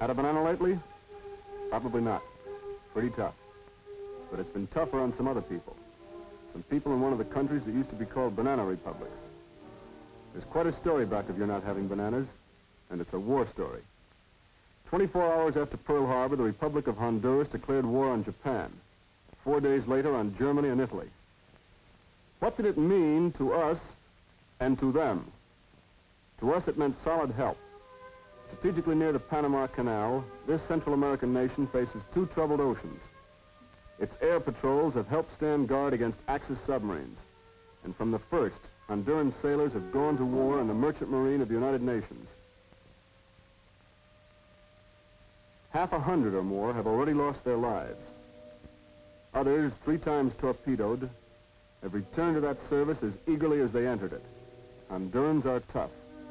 Had a banana lately? Probably not. Pretty tough. But it's been tougher on some other people. Some people in one of the countries that used to be called banana republics. There's quite a story back of your not having bananas, and it's a war story. 24 hours after Pearl Harbor, the Republic of Honduras declared war on Japan. 4 days later on Germany and Italy. What did it mean to us and to them? To us, it meant solid help. Strategically near the Panama Canal, this Central American nation faces two troubled oceans. Its air patrols have helped stand guard against Axis submarines. And from the first, Honduran sailors have gone to war in the merchant marine of the United Nations. 50 or more have already lost their lives. Others, 3 times torpedoed, have returned to that service as eagerly as they entered it. Hondurans are tough.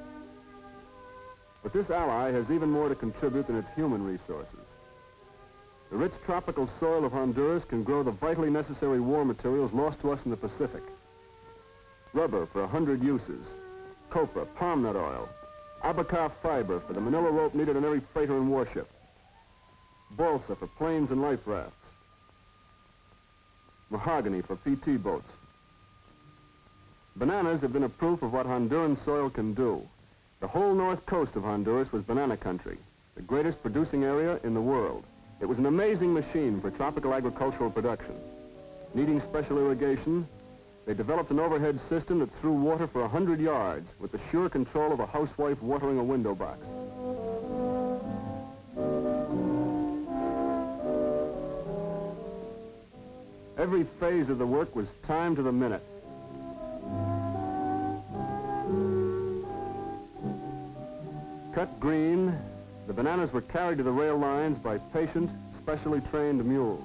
But this ally has even more to contribute than its human resources. The rich tropical soil of Honduras can grow the vitally necessary war materials lost to us in the Pacific. Rubber for 100 uses, copra, palm nut oil, abaca fiber for the manila rope needed on every freighter and warship, balsa for planes and life rafts, mahogany for PT boats. Bananas have been a proof of what Honduran soil can do. The whole north coast of Honduras was banana country, the greatest producing area in the world. It was an amazing machine for tropical agricultural production. Needing special irrigation, they developed an overhead system that threw water for 100 yards with the sure control of a housewife watering a window box. Every phase of the work was timed to the minute. Cut green, the bananas were carried to the rail lines by patient, specially trained mules.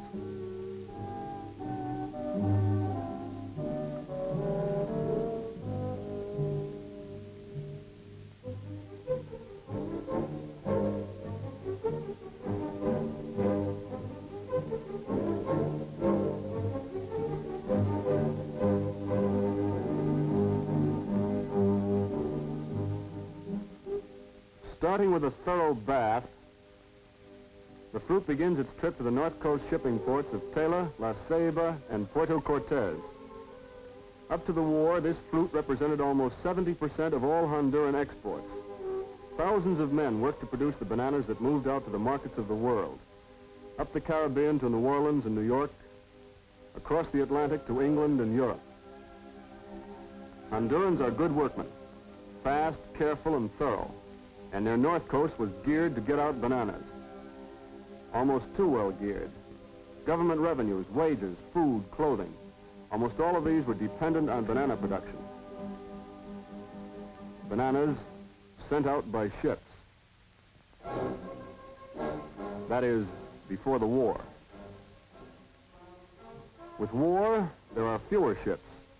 Starting with a thorough bath, the fruit begins its trip to the North Coast shipping ports of Tela, La Ceiba, and Puerto Cortez. Up to the war, this fruit represented almost 70% of all Honduran exports. Thousands of men worked to produce the bananas that moved out to the markets of the world. Up the Caribbean to New Orleans and New York, across the Atlantic to England and Europe. Hondurans are good workmen, fast, careful, and thorough. And their north coast was geared to get out bananas. Almost too well geared. Government revenues, wages, food, clothing. Almost all of these were dependent on banana production. Bananas sent out by ships. That is, before the war. With war, there are fewer ships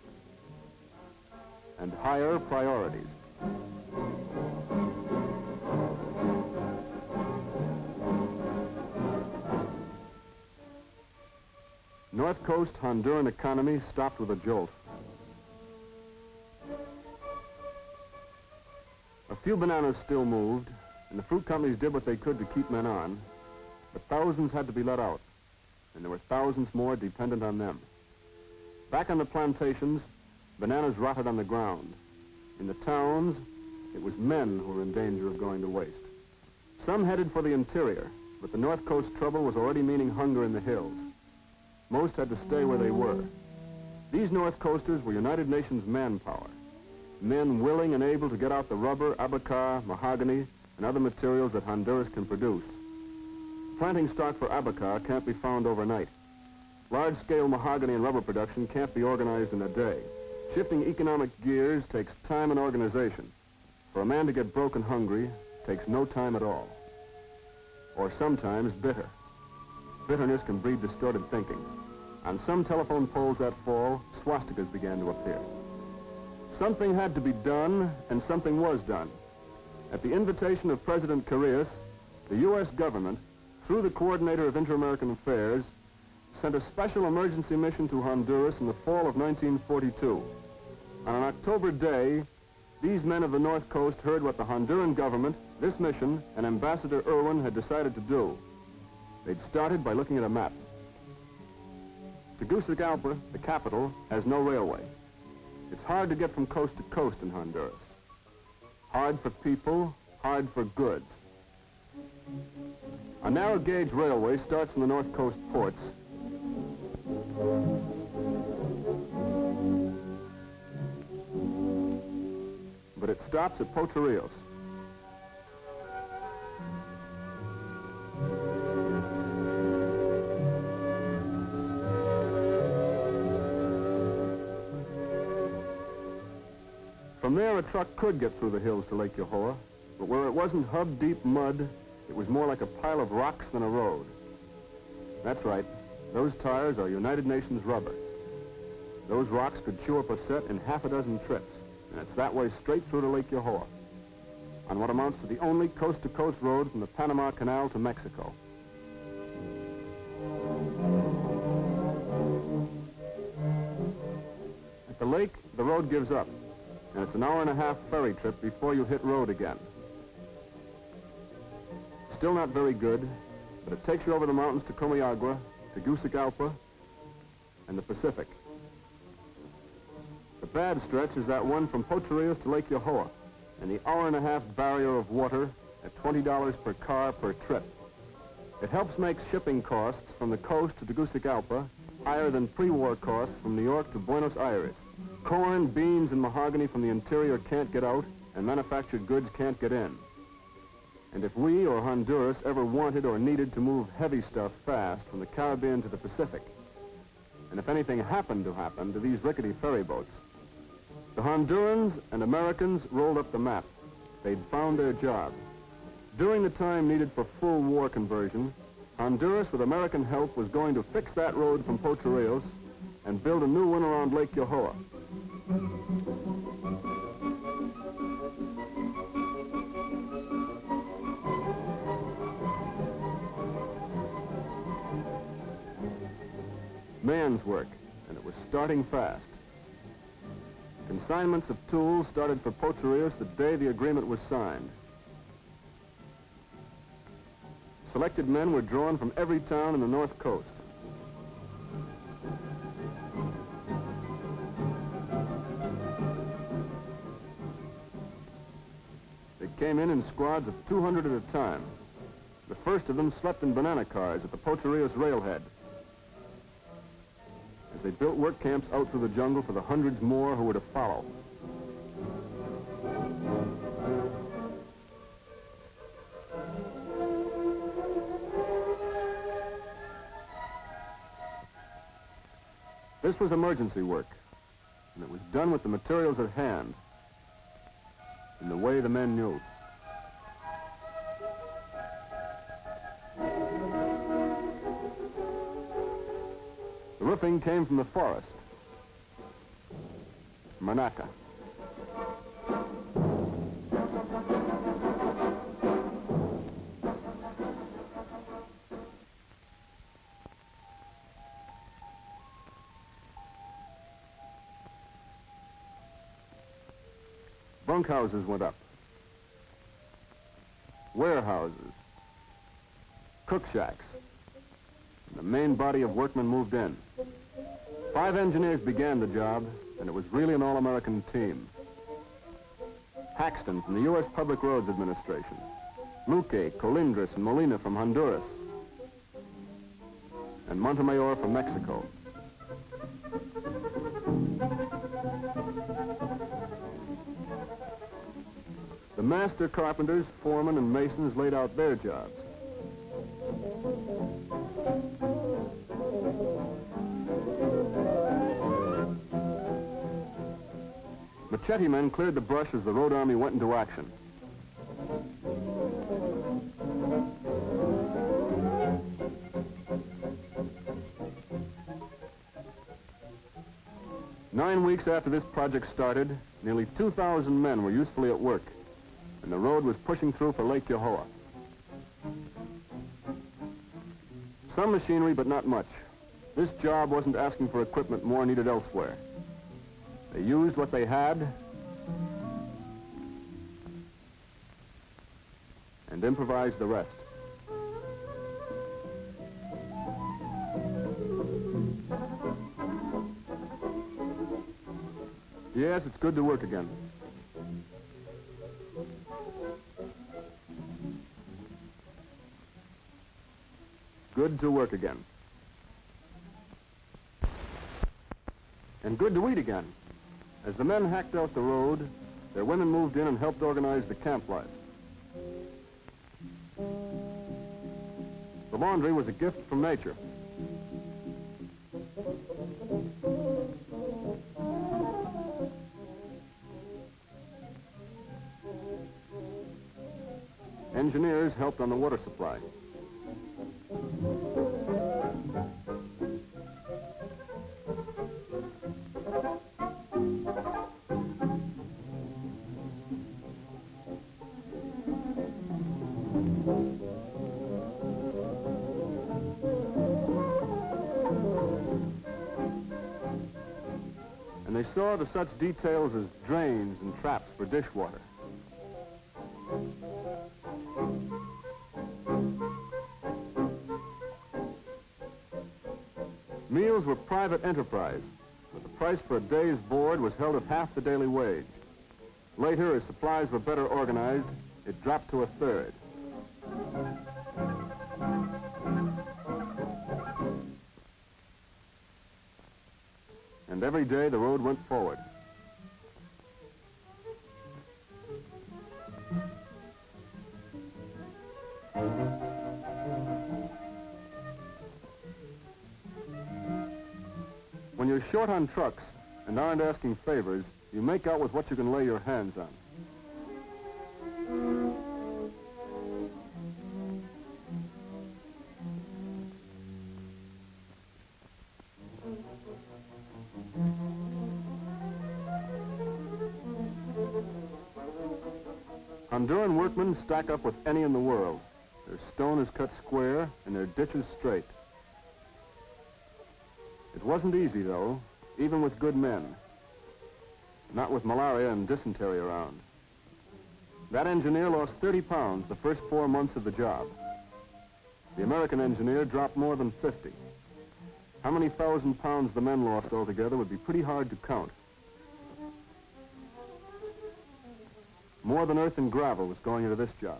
and higher priorities. North Coast Honduran economy stopped with a jolt. A few bananas still moved, and the fruit companies did what they could to keep men on, but thousands had to be let out, and there were thousands more dependent on them. Back on the plantations, bananas rotted on the ground. In the towns, it was men who were in danger of going to waste. Some headed for the interior, but the North Coast trouble was already meaning hunger in the hills. Most had to stay where they were. These North Coasters were United Nations manpower, men willing and able to get out the rubber, abaca, mahogany, and other materials that Honduras can produce. Planting stock for abaca can't be found overnight. Large-scale mahogany and rubber production can't be organized in a day. Shifting economic gears takes time and organization. For a man to get broke and hungry takes no time at all. Or sometimes bitter. Bitterness can breed distorted thinking. On some telephone poles that fall, swastikas began to appear. Something had to be done, and something was done. At the invitation of President Carrillo, the U.S. government, through the Coordinator of Inter-American Affairs, sent a special emergency mission to Honduras in the fall of 1942. On an October day, these men of the North Coast heard what the Honduran government, this mission, and Ambassador Irwin had decided to do. They'd started by looking at a map. Tegucigalpa, the capital, has no railway. It's hard to get from coast to coast in Honduras. Hard for people, hard for goods. A narrow gauge railway starts from the North Coast ports. But it stops at Potrerillos. From there, a truck could get through the hills to Lake Yohoa, but where it wasn't hub-deep mud, it was more like a pile of rocks than a road. That's right. Those tires are United Nations rubber. Those rocks could chew up a set in half a dozen trips, and it's that way straight through to Lake Yohoa, on what amounts to the only coast-to-coast road from the Panama Canal to Mexico. At the lake, the road gives up, and it's an hour-and-a-half ferry trip before you hit road again. Still not very good, but it takes you over the mountains to Comayagua, Tegucigalpa, and the Pacific. The bad stretch is that one from Potrerillos to Lake Yohoa, and the hour-and-a-half barrier of water at $20 per car per trip. It helps make shipping costs from the coast to Tegucigalpa higher than pre-war costs from New York to Buenos Aires. Corn, beans, and mahogany from the interior can't get out, and manufactured goods can't get in. And if we or Honduras ever wanted or needed to move heavy stuff fast from the Caribbean to the Pacific, and if anything happened to happen to these rickety ferry boats, the Hondurans and Americans rolled up the map. They'd found their job. During the time needed for full war conversion, Honduras, with American help, was going to fix that road from Potrerillos and build a new one around Lake Yohoa. Man's work, and it was starting fast. Consignments of tools started for Potrerillos the day the agreement was signed. Selected men were drawn from every town in the North Coast. They came in squads of 200 at a time. The first of them slept in banana cars at the Potrerillos railhead, as they built work camps out through the jungle for the hundreds more who were to follow. This was emergency work, and it was done with the materials at hand, in the way the men knew. The roofing came from the forest, Manaca. Bunkhouses went up. Warehouses. Cook shacks. And the main body of workmen moved in. 5 engineers began the job, and it was really an all-American team. Paxton from the U.S. Public Roads Administration. Luque, Colindres, and Molina from Honduras. And Montemayor from Mexico. The master carpenters, foremen, and masons laid out their jobs. Machete men cleared the brush as the road army went into action. Nine weeks after this project started, nearly 2,000 men were usefully at work, and the road was pushing through for Lake Yohoa. Some machinery, but not much. This job wasn't asking for equipment more needed elsewhere. They used what they had, and improvise the rest. Yes, it's good to work again. Good to work again. And good to eat again. As the men hacked out the road, their women moved in and helped organize the camp life. The laundry was a gift from nature. Engineers helped on the water supply. And they saw to such details as drains and traps for dishwater. Meals were private enterprise, but the price for a day's board was held at half the daily wage. Later, as supplies were better organized, it dropped to a third. And every day the road went forward. When you're short on trucks and aren't asking favors, you make out with what you can lay your hands on. Honduran workmen stack up with any in the world. Their stone is cut square and their ditches straight. It wasn't easy, though, even with good men. Not with malaria and dysentery around. That engineer lost 30 pounds the first 4 months of the job. The American engineer dropped more than 50. How many thousand pounds the men lost altogether would be pretty hard to count. More than earth and gravel was going into this job.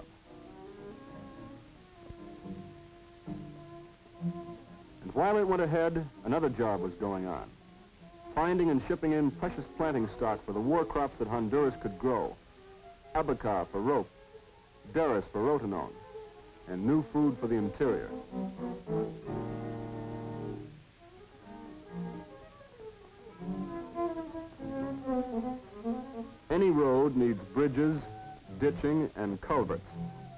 And while it went ahead, another job was going on. Finding and shipping in precious planting stock for the war crops that Honduras could grow. Abaca for rope, Derris for rotenone, and new food for the interior. Any road needs bridges, ditching, and culverts.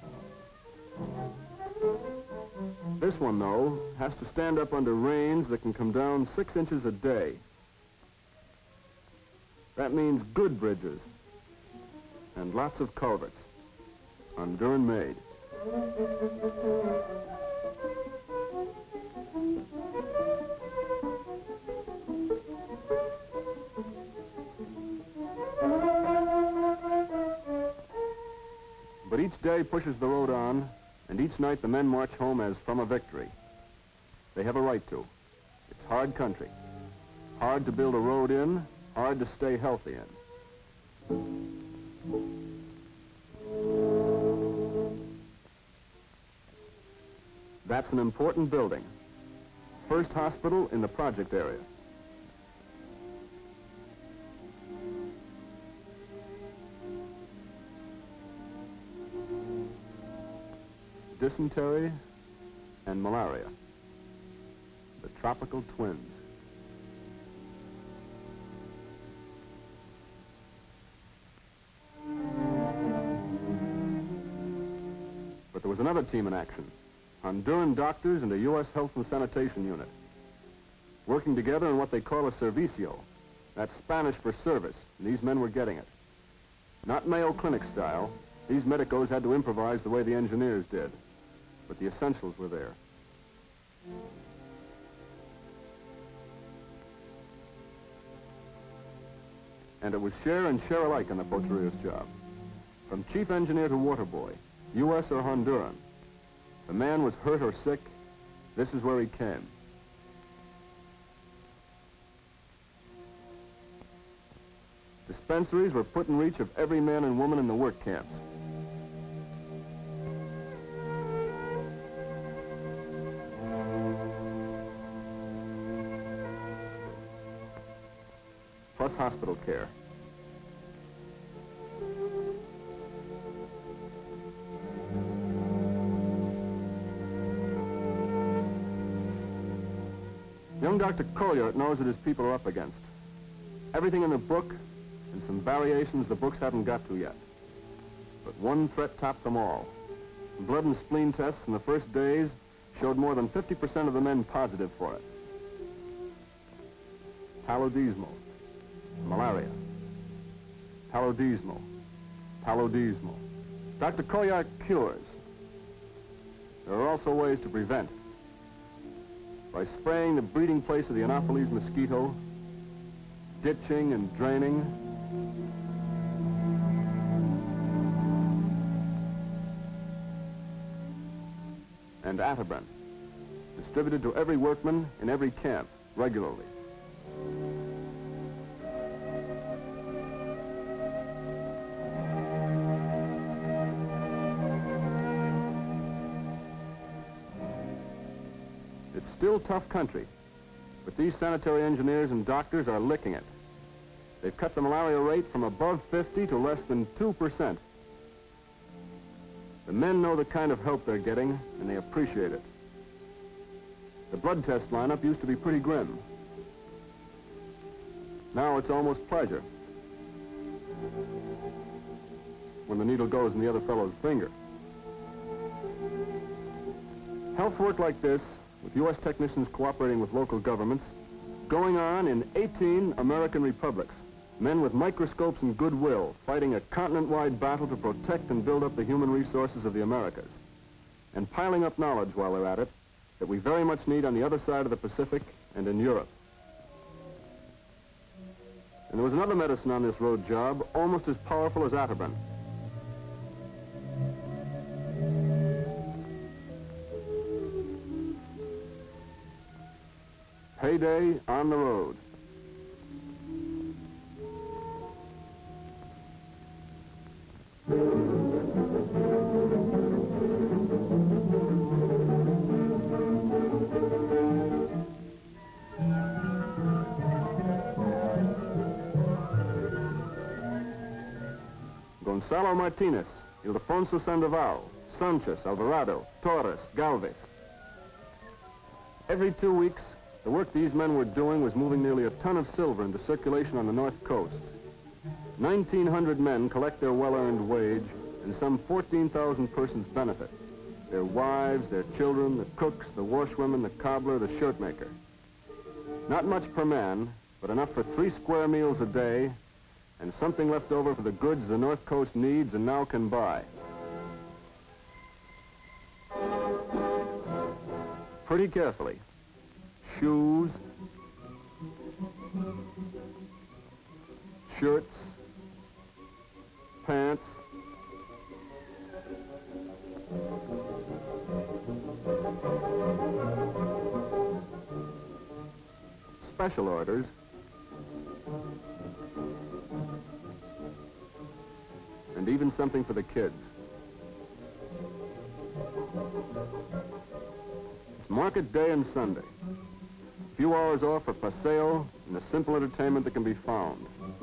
This one, though, has to stand up under rains that can come down 6 inches a day. That means good bridges and lots of culverts, Honduran made. But each day pushes the road on, and each night the men march home as from a victory. They have a right to. It's hard country. Hard to build a road in, hard to stay healthy in. That's an important building. First hospital in the project area. Dysentery and malaria, the tropical twins. But there was another team in action, Honduran doctors and a U.S. Health and Sanitation unit, working together in what they call a servicio. That's Spanish for service, and these men were getting it. Not Mayo Clinic style. These medicos had to improvise the way the engineers did. But the essentials were there. And it was share and share alike on the Poterios job. From chief engineer to water boy, U.S. or Honduran. If a man was hurt or sick, this is where he came. Dispensaries were put in reach of every man and woman in the work camps. Plus hospital care. Young Dr. Collier knows what his people are up against. Everything in the book and some variations the books haven't got to yet. But one threat topped them all. Blood and spleen tests in the first days showed more than 50% of the men positive for it. Paludismo, malaria. Paludismo, paludismo. Dr. Collier cures. There are also ways to prevent. By spraying the breeding place of the Anopheles mosquito, ditching and draining, and Atibren, distributed to every workman in every camp regularly. It's still tough country, but these sanitary engineers and doctors are licking it. They've cut the malaria rate from above 50 to less than 2%. The men know the kind of help they're getting, and they appreciate it. The blood test lineup used to be pretty grim. Now it's almost pleasure when the needle goes in the other fellow's finger. Health work like this, with U.S. technicians cooperating with local governments, going on in 18 American republics. Men with microscopes and goodwill fighting a continent-wide battle to protect and build up the human resources of the Americas, and piling up knowledge while they're at it that we very much need on the other side of the Pacific and in Europe. And there was another medicine on this road job almost as powerful as Atibren. Payday on the road. Gonzalo Martinez, Ildefonso Sandoval, Sanchez, Alvarado, Torres, Galvez. Every 2 weeks, the work these men were doing was moving nearly a ton of silver into circulation on the North Coast. 1,900 men collect their well-earned wage, and some 14,000 persons benefit. Their wives, their children, the cooks, the washwomen, the cobbler, the shirt maker. Not much per man, but enough for 3 square meals a day, and something left over for the goods the North Coast needs and now can buy. Pretty carefully. Shoes, shirts, pants, special orders, and even something for the kids. It's market day and Sunday. A few hours off for paseo and the simple entertainment that can be found.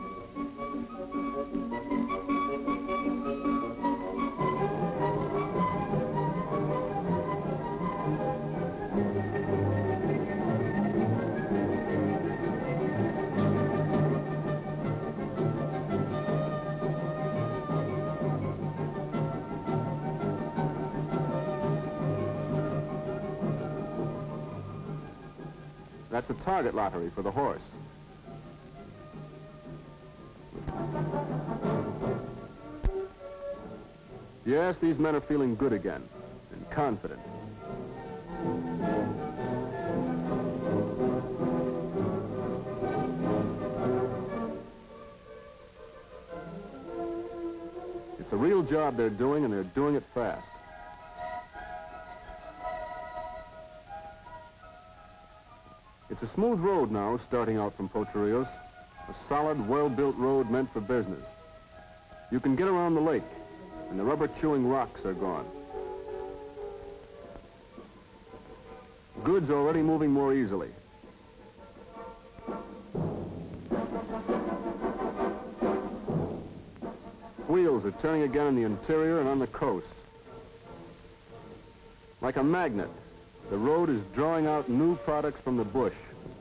That's a target lottery for the horse. Yes, these men are feeling good again, and confident. It's a real job they're doing, and they're doing it fast. It's a smooth road now, starting out from Potrerillos. A solid, well-built road meant for business. You can get around the lake, and the rubber-chewing rocks are gone. Goods are already moving more easily. Wheels are turning again in the interior and on the coast. Like a magnet, the road is drawing out new products from the bush.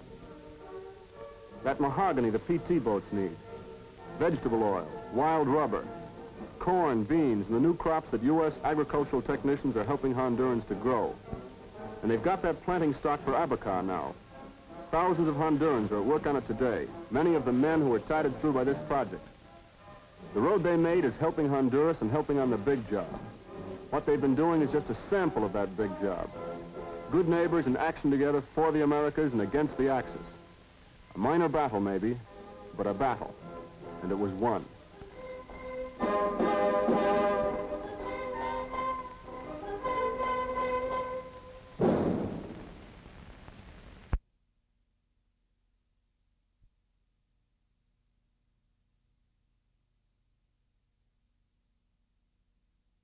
That mahogany the PT boats need, vegetable oil, wild rubber, corn, beans, and the new crops that U.S. agricultural technicians are helping Hondurans to grow. And they've got that planting stock for Abaca now. Thousands of Hondurans are at work on it today, many of the men who were tided through by this project. The road they made is helping Honduras and helping on the big job. What they've been doing is just a sample of that big job. Good neighbors in action together for the Americas and against the Axis. A minor battle, maybe, but a battle. And it was won.